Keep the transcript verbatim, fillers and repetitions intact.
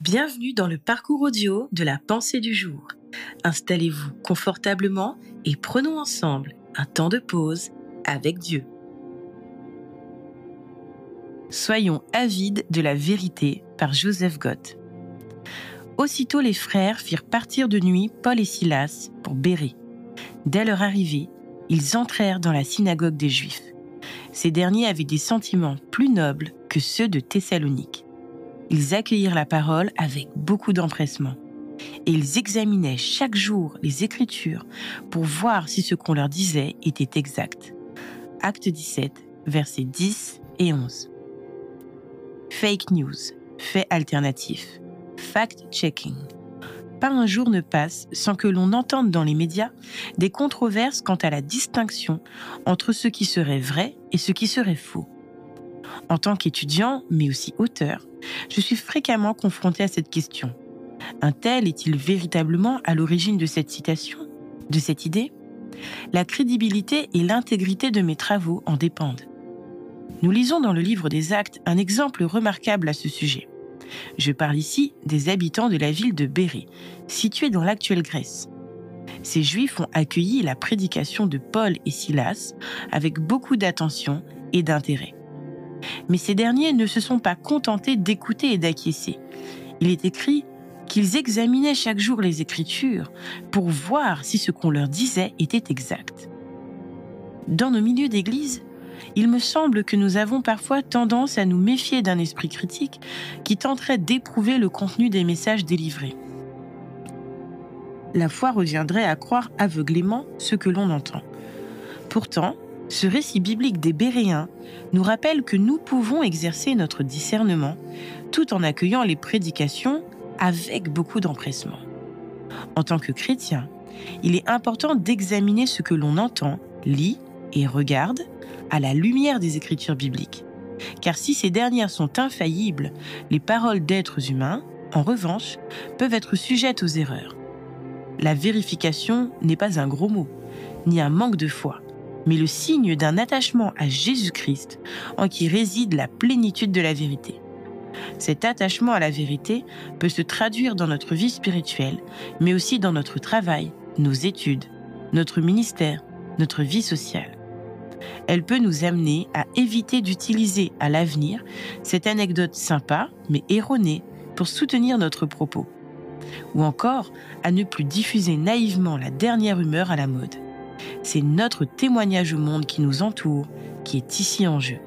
Bienvenue dans le parcours audio de la pensée du jour. Installez-vous confortablement et prenons ensemble un temps de pause avec Dieu. Soyons avides de la vérité par Joseph Gott. Aussitôt les frères firent partir de nuit Paul et Silas pour Bérée. Dès leur arrivée, ils entrèrent dans la synagogue des Juifs. Ces derniers avaient des sentiments plus nobles que ceux de Thessalonique. Ils accueillirent la parole avec beaucoup d'empressement. Et ils examinaient chaque jour les Écritures pour voir si ce qu'on leur disait était exact. Acte dix-sept, versets dix et onze. Fake news, fait alternatif, fact-checking. Pas un jour ne passe sans que l'on entende dans les médias des controverses quant à la distinction entre ce qui serait vrai et ce qui serait faux. En tant qu'étudiant, mais aussi auteur, je suis fréquemment confronté à cette question. Un tel est-il véritablement à l'origine de cette citation, de cette idée ? La crédibilité et l'intégrité de mes travaux en dépendent. Nous lisons dans le livre des Actes un exemple remarquable à ce sujet. Je parle ici des habitants de la ville de Bérée, située dans l'actuelle Grèce. Ces Juifs ont accueilli la prédication de Paul et Silas avec beaucoup d'attention et d'intérêt. Mais ces derniers ne se sont pas contentés d'écouter et d'acquiescer. Il est écrit qu'ils examinaient chaque jour les Écritures pour voir si ce qu'on leur disait était exact. Dans nos milieux d'église, il me semble que nous avons parfois tendance à nous méfier d'un esprit critique qui tenterait d'éprouver le contenu des messages délivrés. La foi reviendrait à croire aveuglément ce que l'on entend. Pourtant, ce récit biblique des Béréens nous rappelle que nous pouvons exercer notre discernement tout en accueillant les prédications avec beaucoup d'empressement. En tant que chrétien, il est important d'examiner ce que l'on entend, lit et regarde à la lumière des Écritures bibliques. Car si ces dernières sont infaillibles, les paroles d'êtres humains, en revanche, peuvent être sujettes aux erreurs. La vérification n'est pas un gros mot, ni un manque de foi, mais le signe d'un attachement à Jésus-Christ en qui réside la plénitude de la vérité. Cet attachement à la vérité peut se traduire dans notre vie spirituelle, mais aussi dans notre travail, nos études, notre ministère, notre vie sociale. Elle peut nous amener à éviter d'utiliser à l'avenir cette anecdote sympa, mais erronée, pour soutenir notre propos. Ou encore à ne plus diffuser naïvement la dernière rumeur à la mode. C'est notre témoignage au monde qui nous entoure qui est ici en jeu.